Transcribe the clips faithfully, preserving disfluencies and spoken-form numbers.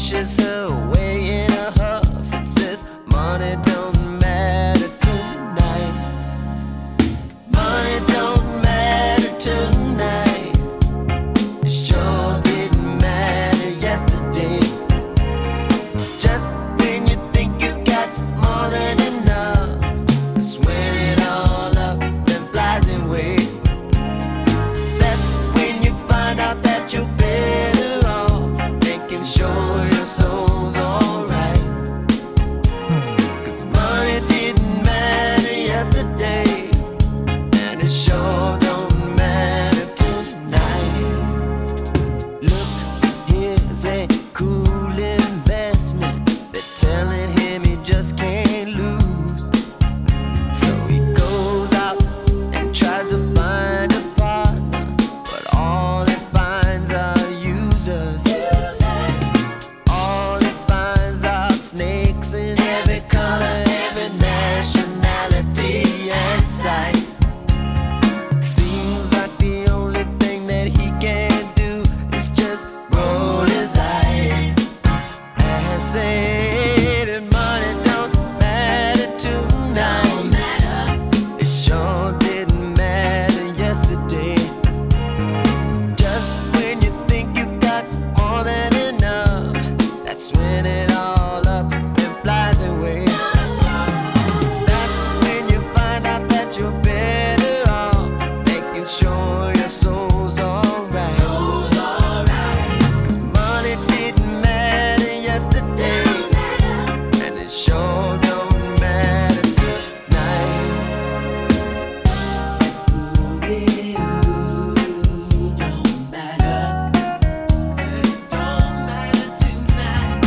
pushes her away in a huff and says, money don't matter tonight. Money don't matter tonight. It sure didn't matter yesterday. Just when you think you got more than enough, that's when it all up and flies away. That's when you find out that you're better off making sure your soul's alright. Cause money didn't matter yesterday, and it sure don't matter tonight. Look, here's a cool investment. They're telling him he just can't lose. So he goes out and tries to find a partner, but all he finds are users. All he finds are snakes in every color, every nationality and size. Seems like the only thing that he can do is just roll his eyes and say that money don't matter tonight. It sure didn't matter yesterday. Just when you think you got more than enough, that's when it all up and flies away. That's when you find out that you're better off making sure your soul's alright. Soul's alright. Cause money didn't matter yesterday, and it sure don't matter tonight. Ooh, don't matter. It don't matter tonight.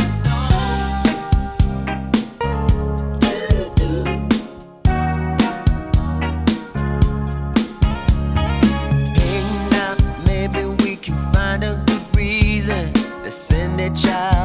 Hey, now maybe we can find a good reason to send a child